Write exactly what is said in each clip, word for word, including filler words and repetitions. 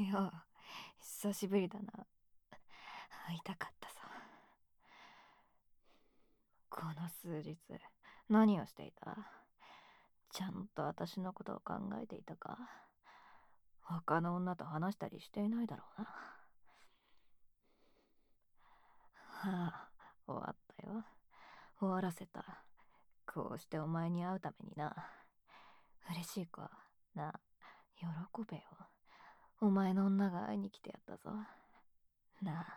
いや、久しぶりだな。会いたかったさ。この数日、何をしていた？ちゃんと私のことを考えていたか？他の女と話したりしていないだろうな。はあ、終わったよ。終わらせた。こうしてお前に会うためにな。嬉しいか？な、喜べよ。お前の女が会いに来てやったぞ。なあ。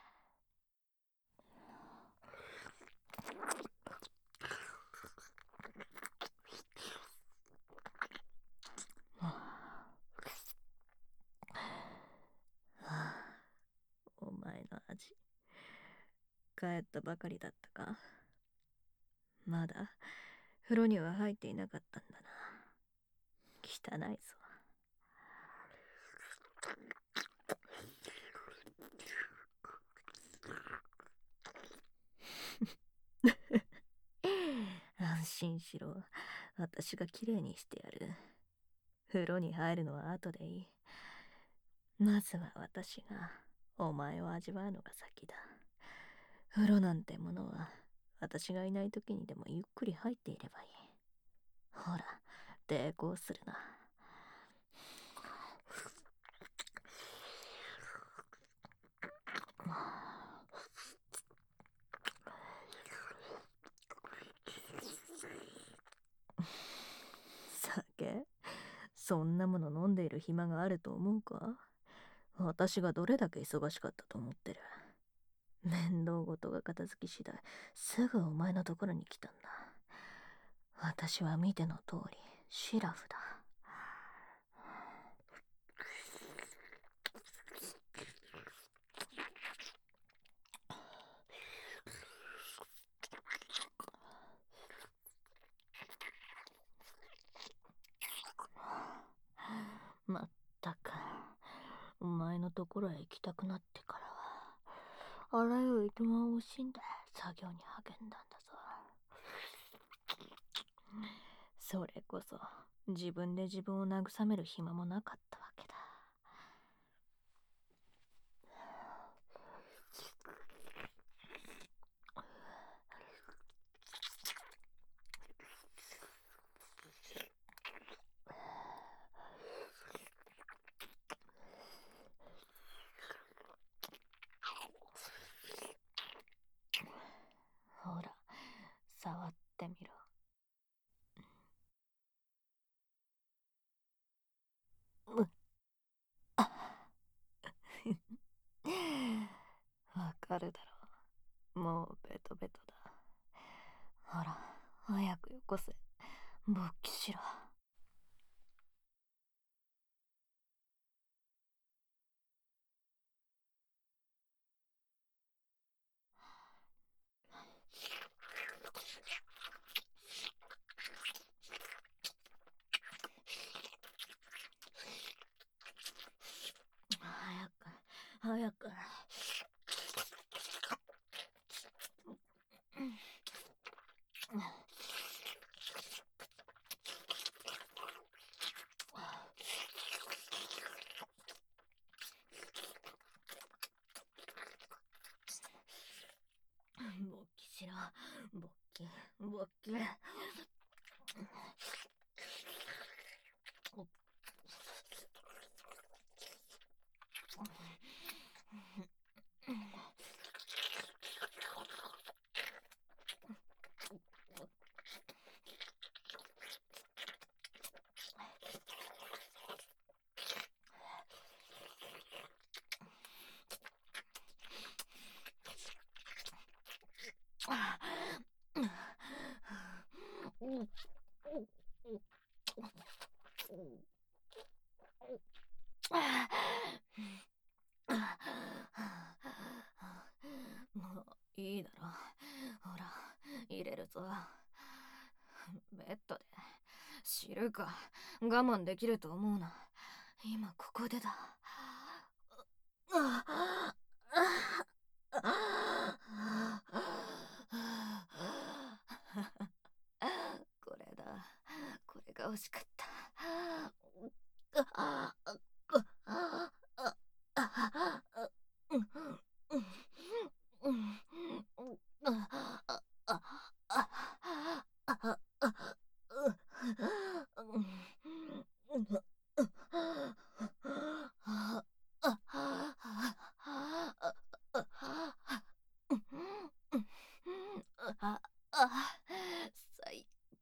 お前の味、帰ったばかりだったか？まだ風呂には入っていなかったんだな。汚いぞ。安心しろ。私がきれいにしてやる。風呂に入るのは後でいい。まずは私がお前を味わうのが先だ。風呂なんてものは私がいない時にでもゆっくり入っていればいい。ほら、抵抗するな。酒？そんなもの飲んでいる暇があると思うか？私がどれだけ忙しかったと思ってる。面倒事が片付き次第、すぐお前のところに来たんだ。私は見ての通り、シラフだ。まったく、お前のところへ行きたくなってからは、あらゆる営みを惜しんで作業に励んだんだぞ。それこそ、自分で自分を慰める暇もなかったわけだ。ほら、触ってみろ。うっわかるだろう。もうベトベトだ。ほら、早くよこせ。勃起しろ。早く、早く。勃起しろ。勃起、勃起。もういいだろ。ほら、入れるぞ。ベッドで知るか？我慢できると思うな。今ここでだ。これだ。これが欲しかった。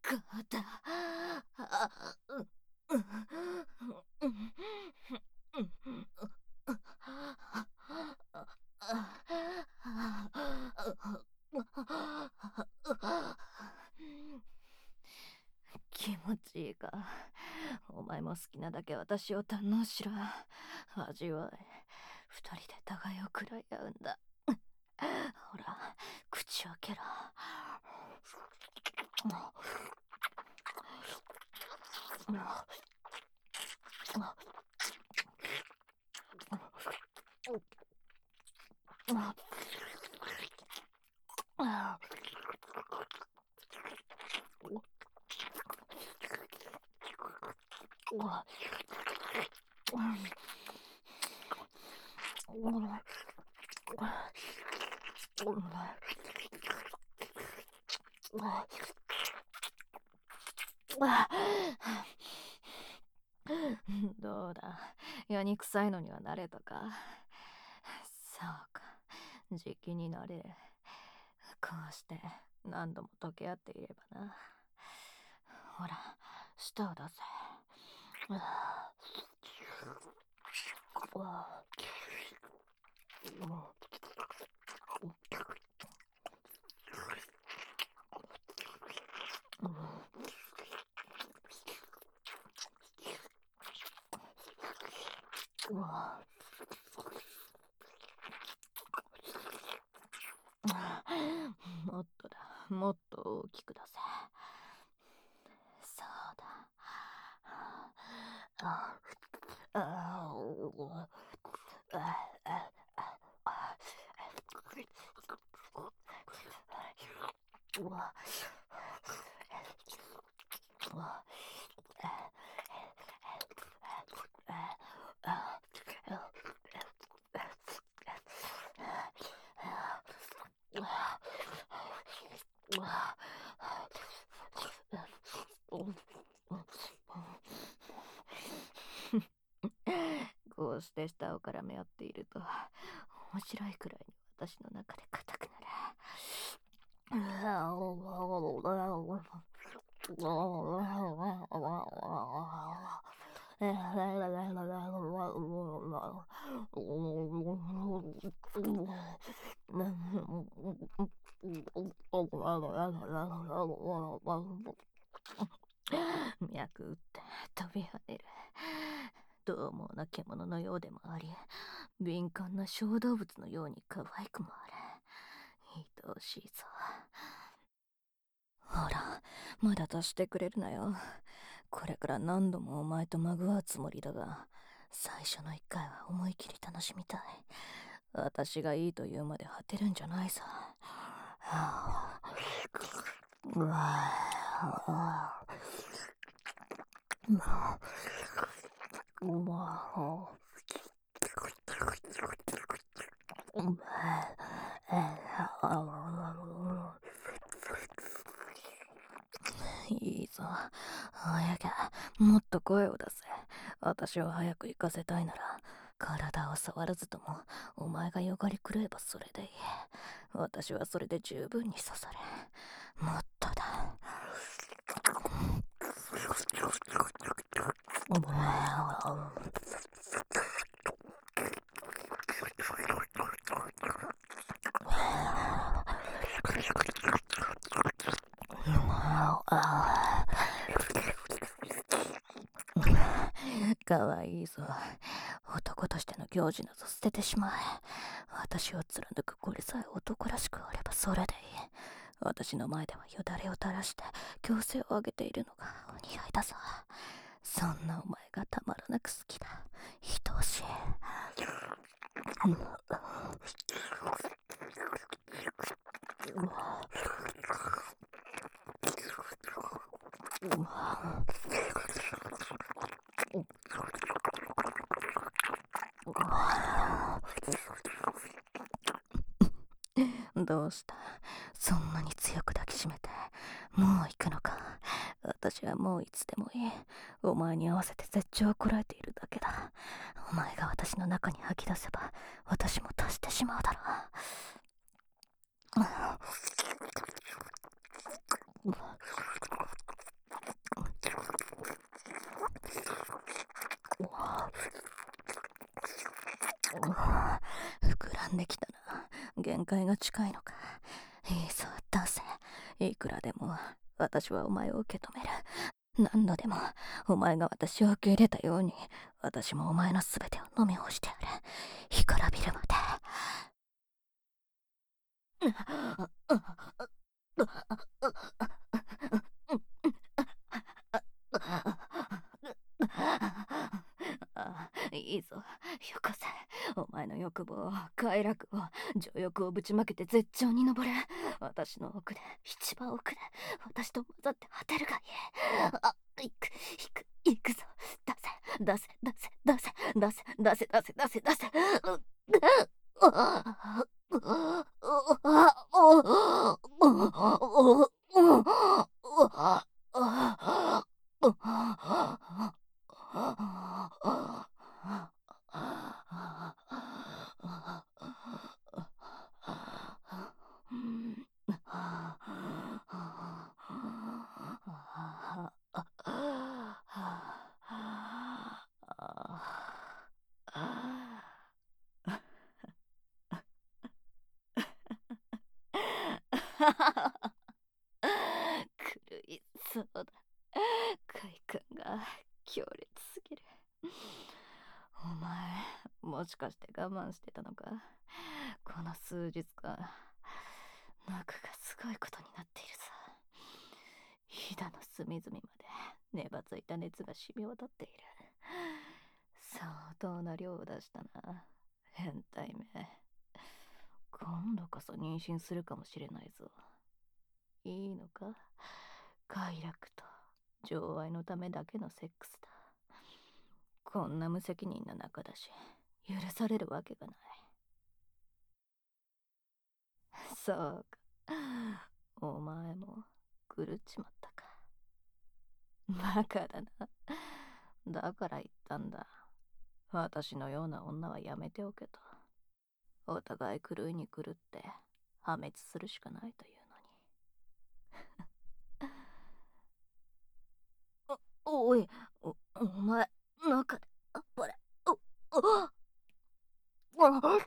肩。あううう気持ちいいか。お前も好きなだけ私を堪能しろ。味わい。二人で互いを食らい合うんだ。ほら、口を開けろ。どうだ、やにくさいのには慣れたか。そうか、じきになれ。こうして何度も溶け合っていればな。ほら、舌を出せ。もっとだ、もっと大きく出せ。そうだ。あああこうして舌を絡め合っていると面白いくらいに私の中で硬くなる。脈打って飛び跳ねる。獰猛な獣のようでもあり、敏感な小動物のように可愛くもある。愛おしいぞ。ほら、まだ足してくれるなよ。これから何度もお前とまぐわうつもりだが、最初の一回は思い切り楽しみたい。私がいいと言うまで果てるんじゃないさ。うわうわいいぞ。早く、もっと声を出せ。私を早く行かせたいなら、体を触らずとも、お前がよがり狂えばそれでいい。私はそれで十分に刺され。もっとだ。かわいいぞ。男としての行事など捨ててしまえ。私を貫くこれさえ男らしくあればそれでいい。私の前ではよだれを垂らして強制を上げているのがお似合いだぞ。そんなお前がたまらなく好きだ。愛おしい。どうした？そんなに強く抱きしめてもう行くのか？私はもういつでもいい。お前に合わせて絶頂をこらえているだけだ。お前が私の中に吐き出せば私も足してしまうだろう。 界が近いのか。いいぞ、出せ。いくらでも私はお前を受け止める。何度でもお前が私を受け入れたように、私もお前の全てを飲み干してやる。干からびるまで。ああ、いいぞ、よこせ。お前の欲望、快楽を、情欲をぶちまけて絶頂に登れ。私の奥で、一番奥で、私と混ざって果てるがいい。あ、行く、行く、行くぞ。出せ、出せ、出せ、出せ、出せ、出せ、出せ、出せ、出せ。うっあ狂いそうだ。快感が強烈すぎる。お前、もしかして我慢してたのか。この数日間、中がすごいことになっているさ。ひだの隅々まで粘ついた熱が染み渡っている。相当な量を出したな、変態め。今度こそ妊娠するかもしれないぞ。いいのか、快楽と情愛のためだけのセックスだ。こんな無責任な仲だし、許されるわけがない。そうか、お前も狂っちまったか。バカだな。だから言ったんだ。私のような女はやめておけと。お互い狂いに狂って破滅するしかないというのに。お、おい、お、お前、中で、あっぱれ、お、お、あ、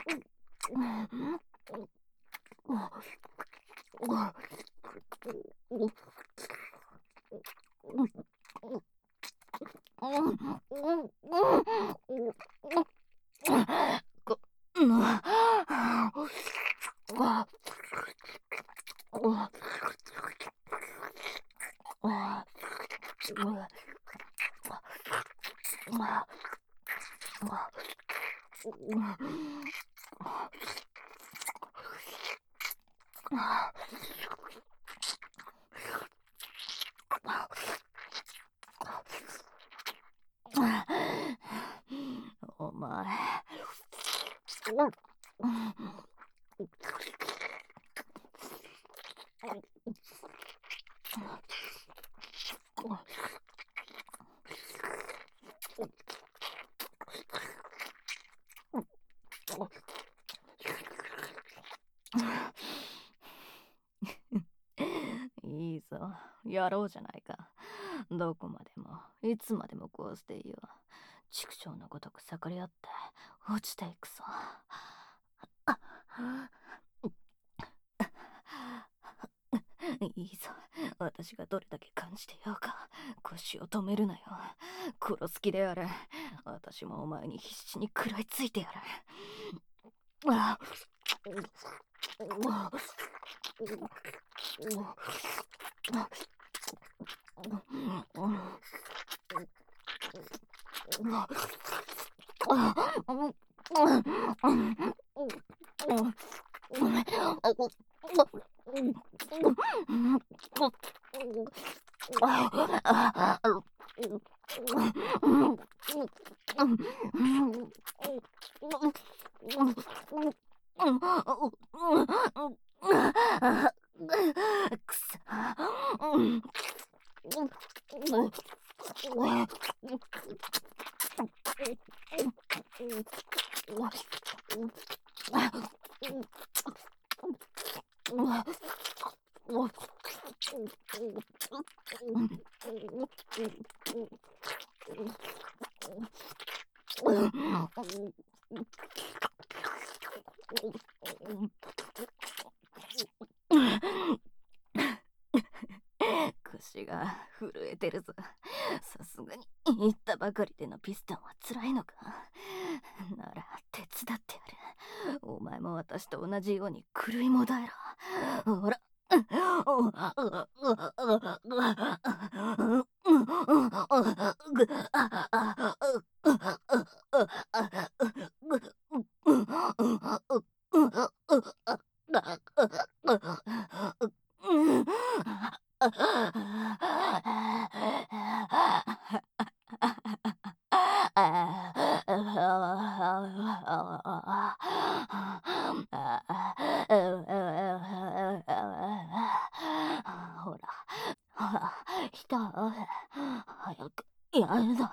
お前。いいぞ、やろうじゃないか。どこまでも、いつまでもこうしていいよ。畜生のごとく盛り合って、落ちていくぞ。いいぞ、私がどれだけ感じてようか。腰を止めるなよ。殺す気であれ。私もお前に必死に食らいついてやる。あくそ。 足が震えてるぞ。さすがに言ったばかりでのピストンは辛いのか。なら手伝ってやる。お前も私と同じように狂いもだえろ。ほら。ほら、ほら、人を早くやるぞ。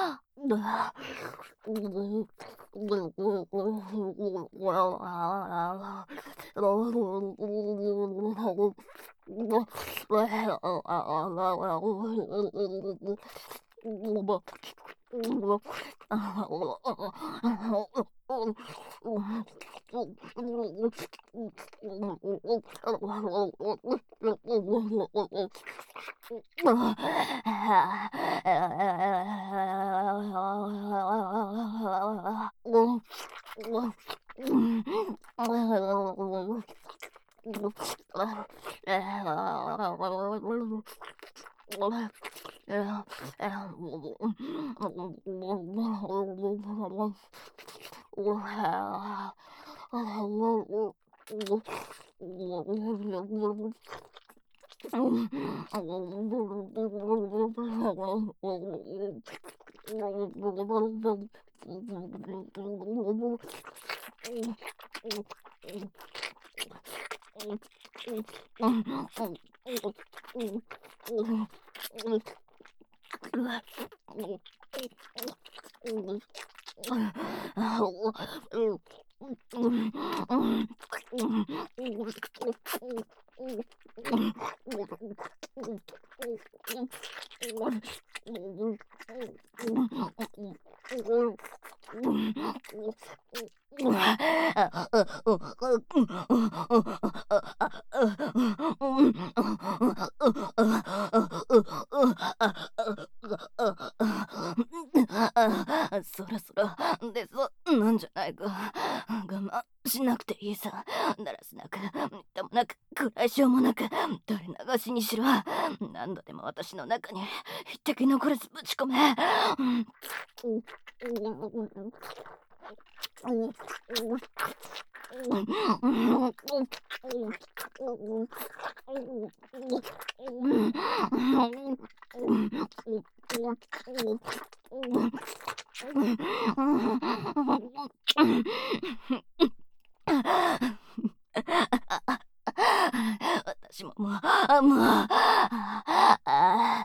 そろそろでそうなんじゃないか。我慢しなくていいさ。だらしなく、みっともなく、暗いしようもなく、垂れ流しにしろ。何度でも私の中に一滴残らずぶち込め。私ももう、あもう、ああ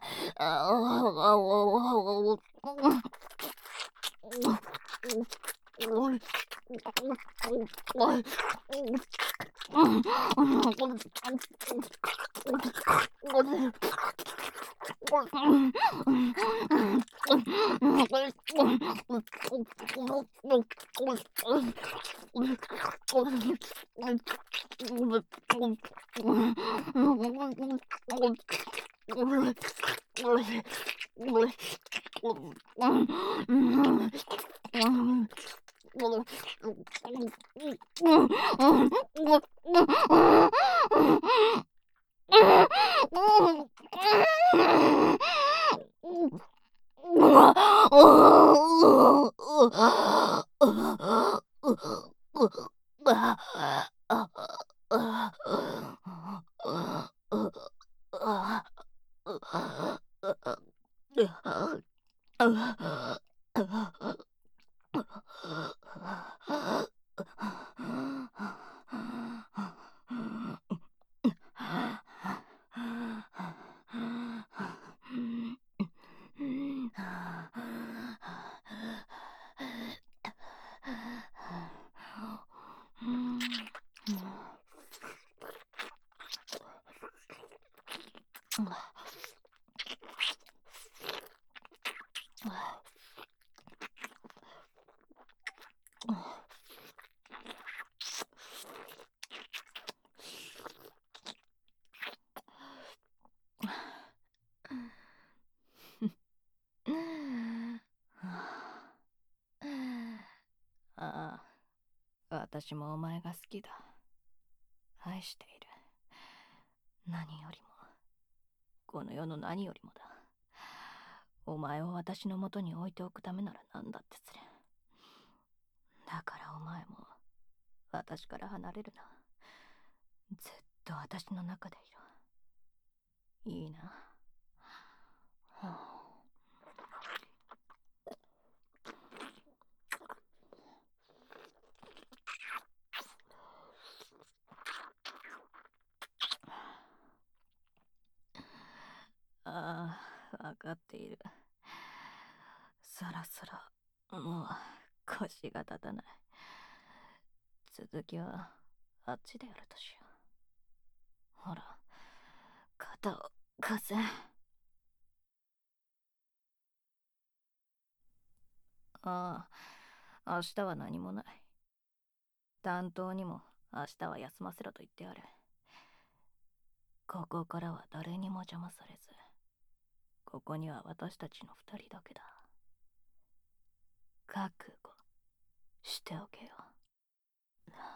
私もお前が好きだ。愛している。何よりも、この世の何よりもだ。お前を私の元に置いておくためなら何だってする。だからお前も私から離れるな。ずっと私の中でいろ。いいな。はあ、ああ、わかっている。そろそろ、もう腰が立たない。続きはあっちでやるとしよう。ほら、肩を貸せ。ああ、明日は何もない。担当にも明日は休ませろと言ってある。ここからは誰にも邪魔されず、ここには私たちの二人だけだ。覚悟しておけよ。